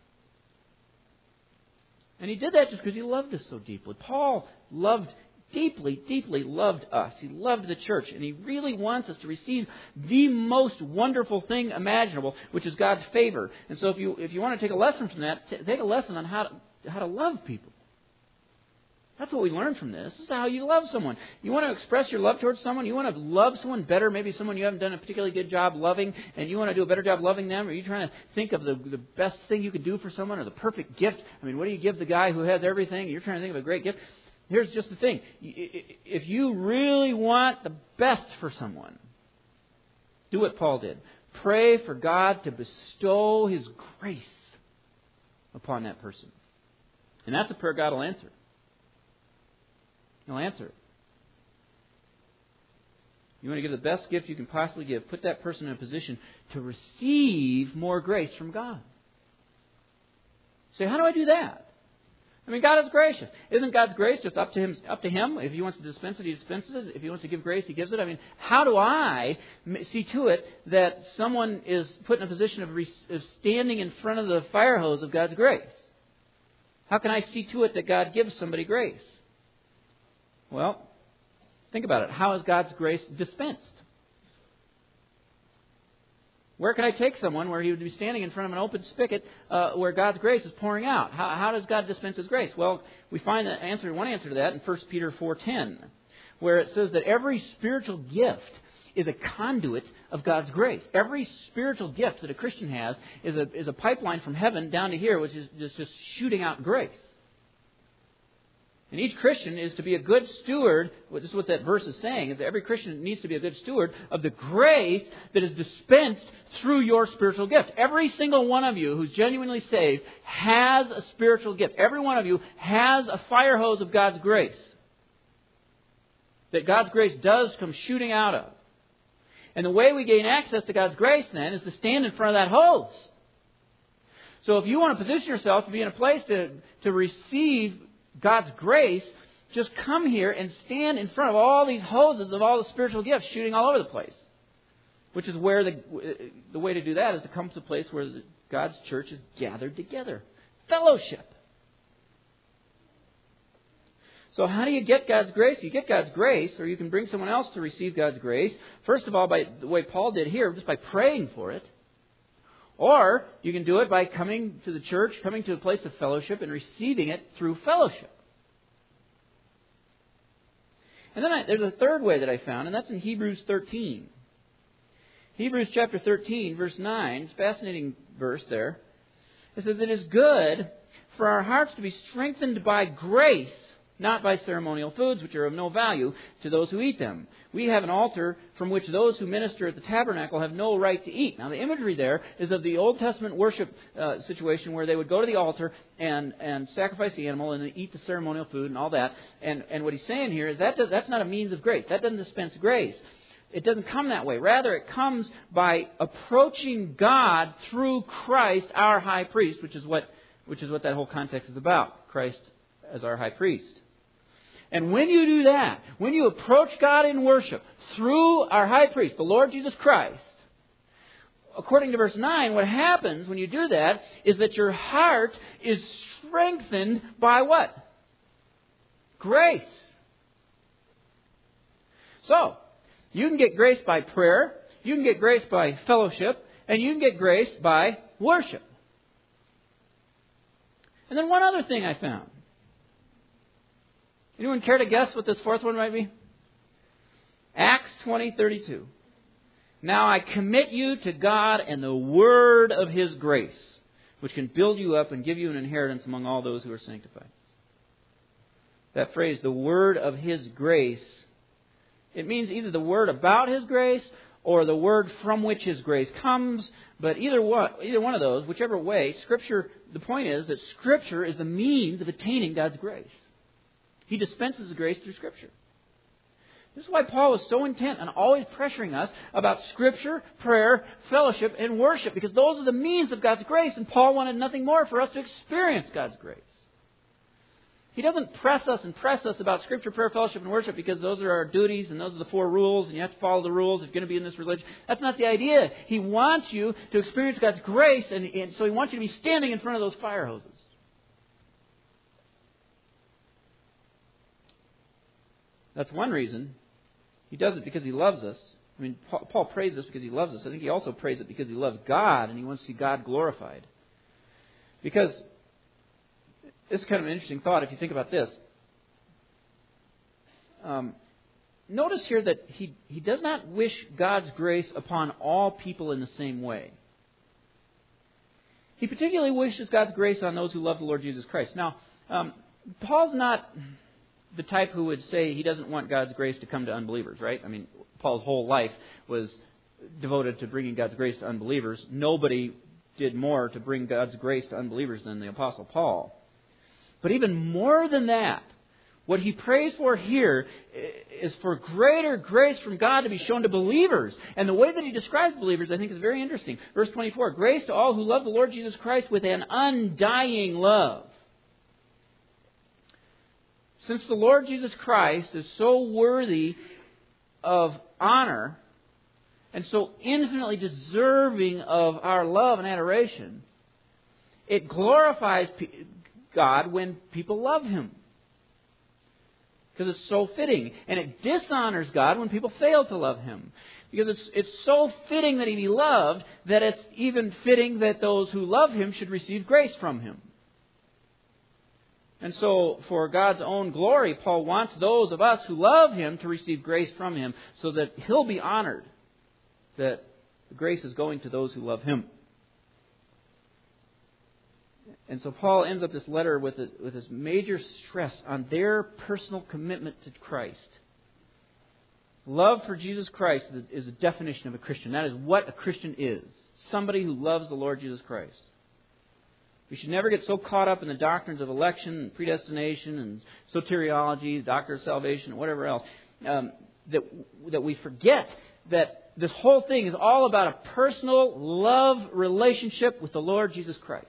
And he did that just because he loved us so deeply. Paul deeply, deeply loved us. He loved the church. And he really wants us to receive the most wonderful thing imaginable, which is God's favor. And so if you want to take a lesson from that, take a lesson on how to love people. That's what we learn from this. This is how you love someone. You want to express your love towards someone? You want to love someone better? Maybe someone you haven't done a particularly good job loving, and you want to do a better job loving them? Or are you trying to think of the best thing you could do for someone, or the perfect gift? I mean, what do you give the guy who has everything? You're trying to think of a great gift. Here's just the thing. If you really want the best for someone, do what Paul did. Pray for God to bestow His grace upon that person. And that's a prayer God will answer. He'll answer it. You want to give the best gift you can possibly give. Put that person in a position to receive more grace from God. Say, how do I do that? I mean, God is gracious. Isn't God's grace just up to Him? If He wants to dispense it, He dispenses it. If He wants to give grace, He gives it. I mean, how do I see to it that someone is put in a position of standing in front of the fire hose of God's grace? How can I see to it that God gives somebody grace? Well, think about it. How is God's grace dispensed? Where can I take someone where he would be standing in front of an open spigot where God's grace is pouring out? How does God dispense His grace? Well, we find one answer to that in 1 Peter 4:10, where it says that every spiritual gift is a conduit of God's grace. Every spiritual gift that a Christian has is a pipeline from heaven down to here, which is just shooting out grace. And each Christian is to be a good steward. This is what that verse is saying, is that every Christian needs to be a good steward of the grace that is dispensed through your spiritual gift. Every single one of you who's genuinely saved has a spiritual gift. Every one of you has a fire hose of God's grace that God's grace does come shooting out of. And the way we gain access to God's grace then is to stand in front of that hose. So if you want to position yourself to be in a place to receive God's grace, just come here and stand in front of all these hoses of all the spiritual gifts shooting all over the place. Which is where the way to do that is to come to a place where God's church is gathered together. Fellowship. So how do you get God's grace? You get God's grace, or you can bring someone else to receive God's grace. First of all, by the way Paul did here, just by praying for it. Or you can do it by coming to the church, coming to a place of fellowship and receiving it through fellowship. And then there's a third way that I found, and that's in Hebrews 13. Hebrews chapter 13, verse 9. It's a fascinating verse there. It says, "It is good for our hearts to be strengthened by grace, not by ceremonial foods, which are of no value to those who eat them. We have an altar from which those who minister at the tabernacle have no right to eat." Now, the imagery there is of the Old Testament worship situation where they would go to the altar and sacrifice the animal and eat the ceremonial food and all that. And what he's saying here is that's not a means of grace. That doesn't dispense grace. It doesn't come that way. Rather, it comes by approaching God through Christ, our high priest, which is what that whole context is about. Christ as our high priest. And when you do that, when you approach God in worship through our high priest, the Lord Jesus Christ, according to verse 9, what happens when you do that is that your heart is strengthened by what? Grace. So, you can get grace by prayer, you can get grace by fellowship, and you can get grace by worship. And then one other thing I found. Anyone care to guess what this fourth one might be? Acts 20:32. "Now I commit you to God and the word of His grace, which can build you up and give you an inheritance among all those who are sanctified." That phrase, the word of His grace, it means either the word about His grace or the word from which His grace comes. But either one of those, whichever way, Scripture, the point is that Scripture is the means of attaining God's grace. He dispenses the grace through Scripture. This is why Paul was so intent on always pressuring us about Scripture, prayer, fellowship, and worship, because those are the means of God's grace, and Paul wanted nothing more for us to experience God's grace. He doesn't press us about Scripture, prayer, fellowship, and worship because those are our duties and those are the 4 rules and you have to follow the rules if you're going to be in this religion. That's not the idea. He wants you to experience God's grace, and so He wants you to be standing in front of those fire hoses. That's one reason. He does it because He loves us. I mean, Paul prays this because He loves us. I think he also prays it because He loves God and He wants to see God glorified. Because this is kind of an interesting thought if you think about this. Notice here that he does not wish God's grace upon all people in the same way. He particularly wishes God's grace on those who love the Lord Jesus Christ. Now, Paul's not the type who would say he doesn't want God's grace to come to unbelievers, right? I mean, Paul's whole life was devoted to bringing God's grace to unbelievers. Nobody did more to bring God's grace to unbelievers than the Apostle Paul. But even more than that, what he prays for here is for greater grace from God to be shown to believers. And the way that he describes believers, I think, is very interesting. Verse 24, grace to all who love the Lord Jesus Christ with an undying love. Since the Lord Jesus Christ is so worthy of honor and so infinitely deserving of our love and adoration, it glorifies God when people love Him. Because it's so fitting. And it dishonors God when people fail to love Him. Because it's so fitting that He be loved that it's even fitting that those who love Him should receive grace from Him. And so, for God's own glory, Paul wants those of us who love Him to receive grace from Him so that He'll be honored that the grace is going to those who love Him. And so Paul ends up this letter with this major stress on their personal commitment to Christ. Love for Jesus Christ is a definition of a Christian. That is what a Christian is. Somebody who loves the Lord Jesus Christ. We should never get so caught up in the doctrines of election and predestination and soteriology, the doctrine of salvation, and whatever else, that we forget that this whole thing is all about a personal love relationship with the Lord Jesus Christ.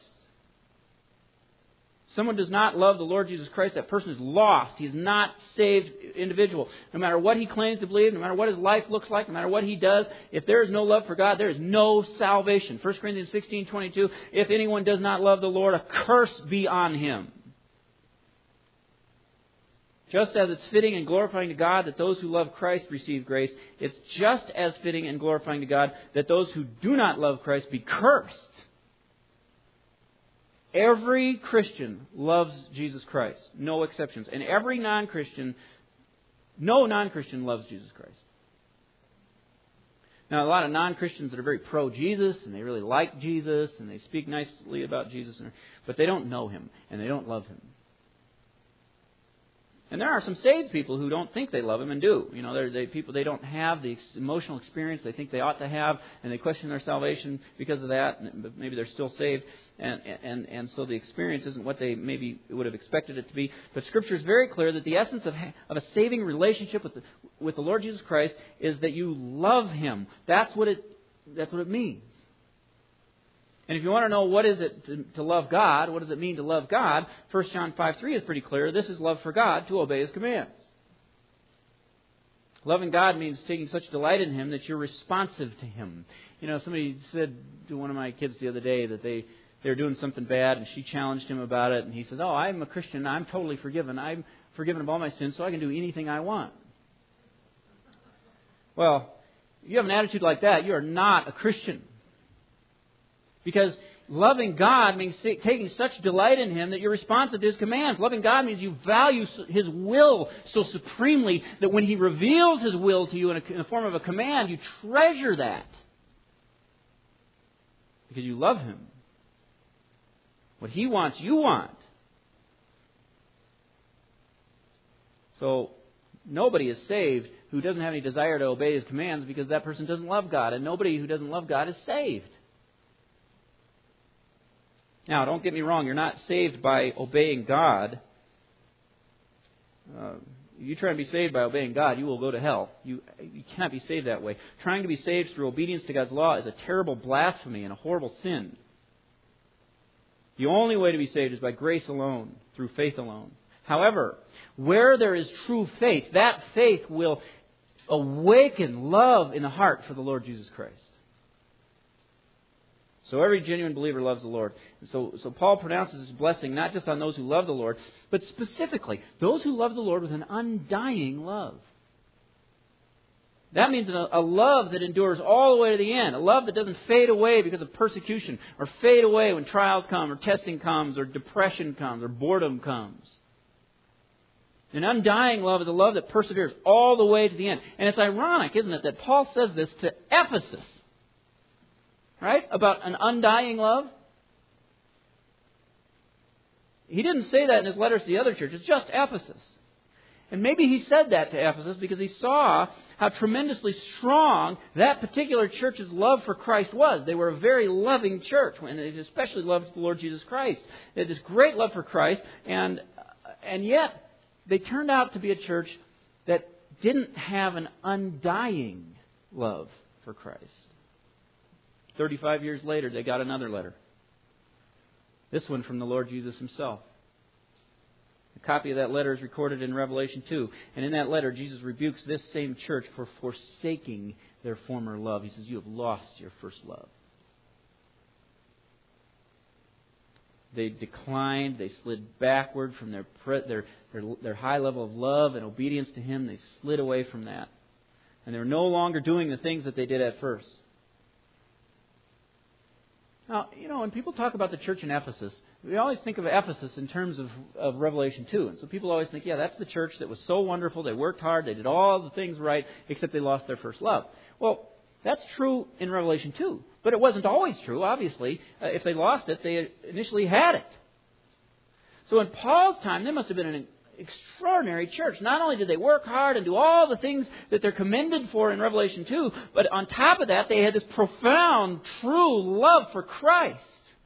Someone does not love the Lord Jesus Christ, that person is lost. He's not saved individual. No matter what he claims to believe, no matter what his life looks like, no matter what he does, if there is no love for God, there is no salvation. 1 Corinthians 16:22, if anyone does not love the Lord, a curse be on him. Just as it's fitting and glorifying to God that those who love Christ receive grace, it's just as fitting and glorifying to God that those who do not love Christ be cursed. Every Christian loves Jesus Christ. No exceptions. And every non-Christian, no non-Christian loves Jesus Christ. Now, a lot of non-Christians that are very pro-Jesus, and they really like Jesus, and they speak nicely about Jesus, but they don't know Him, and they don't love Him. And there are some saved people who don't think they love Him and do. You know, they don't have the emotional experience they think they ought to have, and they question their salvation because of that. But maybe they're still saved, and so the experience isn't what they maybe would have expected it to be. But Scripture is very clear that the essence of a saving relationship with the Lord Jesus Christ is that you love Him. That's what it means. And if you want to know what is it to love God, what does it mean to love God, 1 John 5:3 is pretty clear. This is love for God, to obey His commands. Loving God means taking such delight in Him that you're responsive to Him. You know, somebody said to one of my kids the other day that they were doing something bad, and she challenged him about it, and he says, "Oh, I'm a Christian. I'm totally forgiven. I'm forgiven of all my sins, so I can do anything I want." Well, if you have an attitude like that, you are not a Christian. Because loving God means taking such delight in Him that you're responsive to His commands. Loving God means you value His will so supremely that when He reveals His will to you in the form of a command, you treasure that. Because you love Him. What He wants, you want. So nobody is saved who doesn't have any desire to obey His commands because that person doesn't love God. And nobody who doesn't love God is saved. Now, don't get me wrong. You're not saved by obeying God. You try to be saved by obeying God, you will go to hell. You can't be saved that way. Trying to be saved through obedience to God's law is a terrible blasphemy and a horrible sin. The only way to be saved is by grace alone, through faith alone. However, where there is true faith, that faith will awaken love in the heart for the Lord Jesus Christ. So every genuine believer loves the Lord. So Paul pronounces his blessing not just on those who love the Lord, but specifically those who love the Lord with an undying love. That means a love that endures all the way to the end. A love that doesn't fade away because of persecution, or fade away when trials come, or testing comes, or depression comes, or boredom comes. An undying love is a love that perseveres all the way to the end. And it's ironic, isn't it, that Paul says this to Ephesus. Right? About an undying love. He didn't say that in his letters to the other churches, just Ephesus. And maybe he said that to Ephesus because he saw how tremendously strong that particular church's love for Christ was. They were a very loving church, and they especially loved the Lord Jesus Christ. They had this great love for Christ, and yet they turned out to be a church that didn't have an undying love for Christ. 35 years later, they got another letter. This one from the Lord Jesus Himself. A copy of that letter is recorded in Revelation 2. And in that letter, Jesus rebukes this same church for forsaking their former love. He says, "You have lost your first love." They declined. They slid backward from their high level of love and obedience to Him. They slid away from that. And they were no longer doing the things that they did at first. Now, when people talk about the church in Ephesus, we always think of Ephesus in terms of Revelation 2. And so people always think, yeah, that's the church that was so wonderful, they worked hard, they did all the things right, except they lost their first love. Well, that's true in Revelation 2. But it wasn't always true, obviously. If they lost it, they initially had it. So in Paul's time, there must have been an extraordinary church. Not only did they work hard and do all the things that they're commended for in Revelation 2, but on top of that, they had this profound, true love for Christ.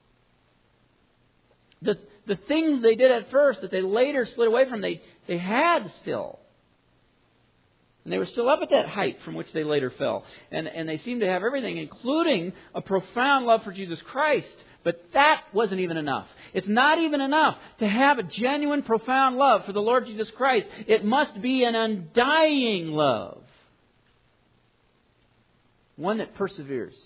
The things they did at first that they later slid away from, they had still. And they were still up at that height from which they later fell. And they seemed to have everything, including a profound love for Jesus Christ. But that wasn't even enough. It's not even enough to have a genuine, profound love for the Lord Jesus Christ. It must be an undying love. One that perseveres.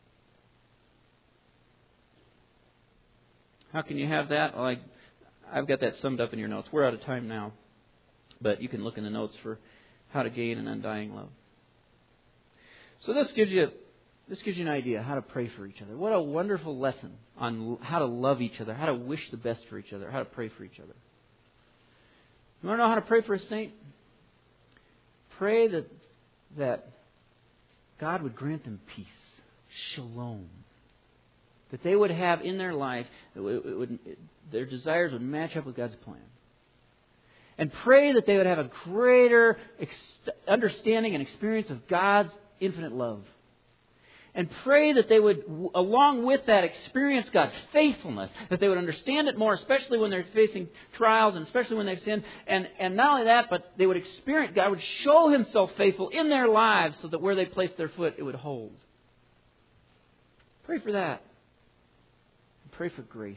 How can you have that? Well, I've got that summed up in your notes. We're out of time now. But you can look in the notes for how to gain an undying love. So this gives you an idea how to pray for each other. What a wonderful lesson on how to love each other, how to wish the best for each other, how to pray for each other. You want to know how to pray for a saint? Pray that God would grant them peace, shalom. That they would have in their life, their desires would match up with God's plan. And pray that they would have a greater understanding and experience of God's infinite love. And pray that they would, along with that, experience God's faithfulness. That they would understand it more, especially when they're facing trials and especially when they've sinned. And not only that, but they would experience, God would show Himself faithful in their lives so that where they placed their foot, it would hold. Pray for that. And pray for grace.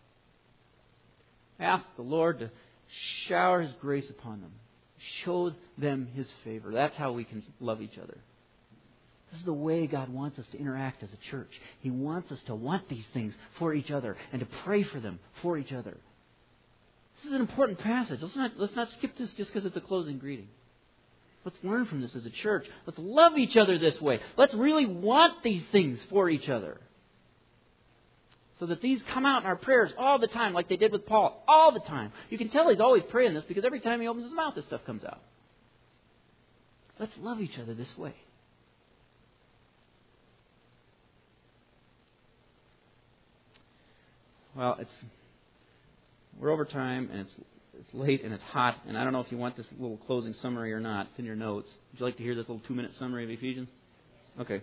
Ask the Lord to shower His grace upon them. Show them His favor. That's how we can love each other. This is the way God wants us to interact as a church. He wants us to want these things for each other and to pray for them for each other. This is an important passage. Let's not skip this just because it's a closing greeting. Let's learn from this as a church. Let's love each other this way. Let's really want these things for each other. So that these come out in our prayers all the time, like they did with Paul, all the time. You can tell he's always praying this because every time he opens his mouth, this stuff comes out. Let's love each other this way. Well, we're over time, and It's late and it's hot, and I don't know if you want this little closing summary or not. It's in your notes. Would you like to hear this little 2-minute summary of Ephesians? Okay.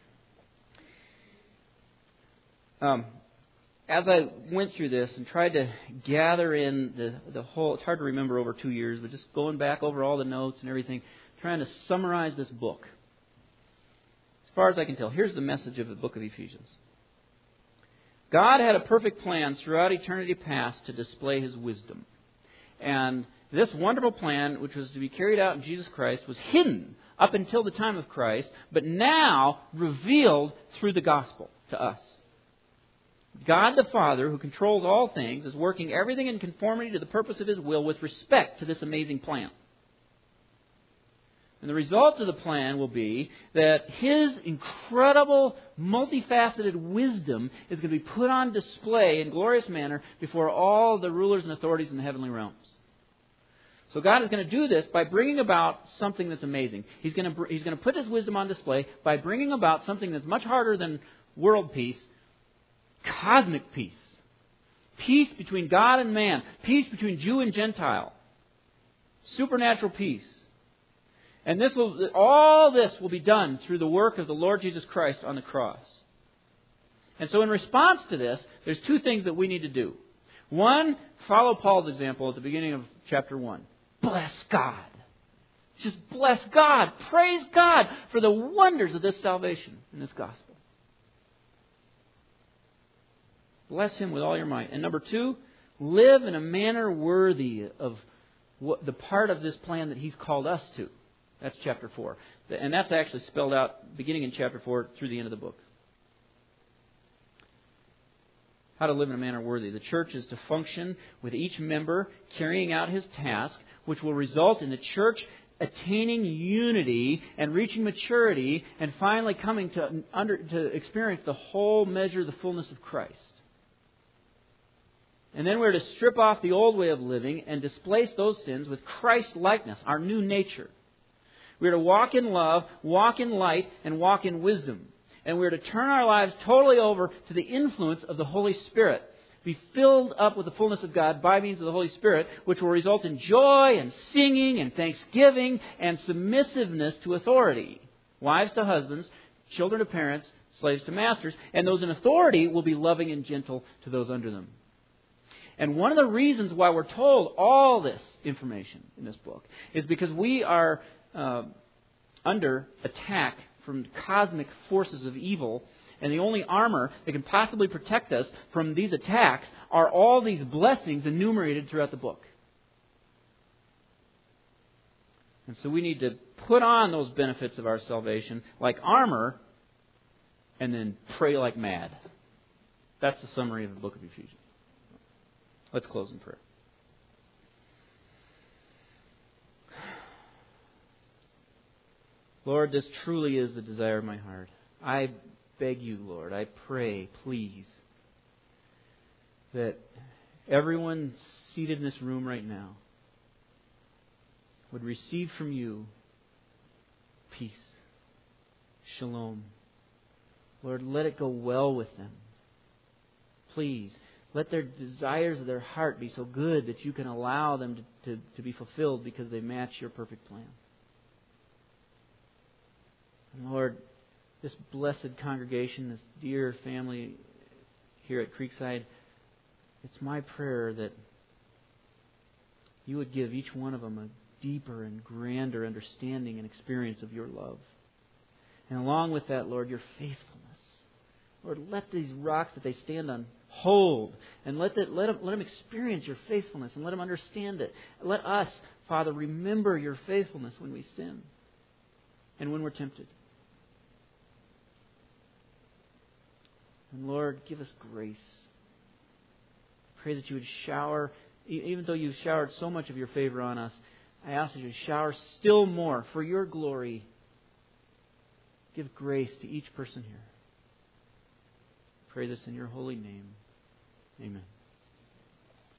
As I went through this and tried to gather in the whole, it's hard to remember over 2 years, but just going back over all the notes and everything, trying to summarize this book. As far as I can tell, here's the message of the book of Ephesians. God had a perfect plan throughout eternity past to display His wisdom. And this wonderful plan, which was to be carried out in Jesus Christ, was hidden up until the time of Christ, but now revealed through the gospel to us. God the Father, who controls all things, is working everything in conformity to the purpose of His will with respect to this amazing plan. And the result of the plan will be that His incredible, multifaceted wisdom is going to be put on display in glorious manner before all the rulers and authorities in the heavenly realms. So God is going to do this by bringing about something that's amazing. He's going to put His wisdom on display by bringing about something that's much harder than world peace, cosmic peace. Peace between God and man. Peace between Jew and Gentile. Supernatural peace. And all this will be done through the work of the Lord Jesus Christ on the cross. And so in response to this, there's 2 things that we need to do. One, follow Paul's example at the beginning of chapter 1. Bless God. Just bless God. Praise God for the wonders of this salvation and this gospel. Bless Him with all your might. And number 2, live in a manner worthy of the part of this plan that He's called us to. That's chapter 4. And that's actually spelled out beginning in chapter 4 through the end of the book. How to live in a manner worthy. The church is to function with each member carrying out his task, which will result in the church attaining unity and reaching maturity and finally coming to experience the whole measure of the fullness of Christ. And then we're to strip off the old way of living and displace those sins with Christ-likeness, our new nature. We're to walk in love, walk in light, and walk in wisdom. And we're to turn our lives totally over to the influence of the Holy Spirit. Be filled up with the fullness of God by means of the Holy Spirit, which will result in joy and singing and thanksgiving and submissiveness to authority. Wives to husbands, children to parents, slaves to masters. And those in authority will be loving and gentle to those under them. And one of the reasons why we're told all this information in this book is because we are under attack from cosmic forces of evil, and the only armor that can possibly protect us from these attacks are all these blessings enumerated throughout the book. And so we need to put on those benefits of our salvation like armor and then pray like mad. That's the summary of the book of Ephesians. Let's close in prayer. Lord, this truly is the desire of my heart. I beg you, Lord, I pray, please, that everyone seated in this room right now would receive from you peace, shalom. Lord, let it go well with them. Please, let their desires of their heart be so good that you can allow them to be fulfilled because they match your perfect plan. And Lord, this blessed congregation, this dear family here at Creekside, it's my prayer that you would give each one of them a deeper and grander understanding and experience of your love. And along with that, Lord, your faithfulness. Lord, let these rocks that they stand on hold, and let them experience your faithfulness, and let them understand it. Let us, Father, remember your faithfulness when we sin and when we're tempted. And Lord, give us grace. Pray that you would shower, even though you've showered so much of your favor on us, I ask that you would shower still more for your glory. Give grace to each person here. Pray this in your holy name. Amen.